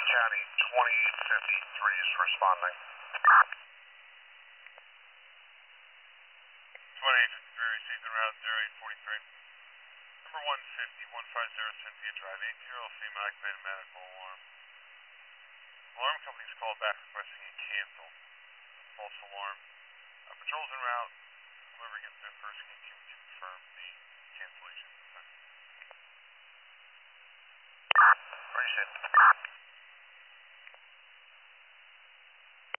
County 2853 is responding. 2853 received en route 0843. Number 150, 150 Cynthia Drive, 8-year-old female activated medical alarm. Alarm company's called back requesting a cancel. False alarm. Patrol's en route. Whoever gets there first can confirm the cancellation. Appreciate it.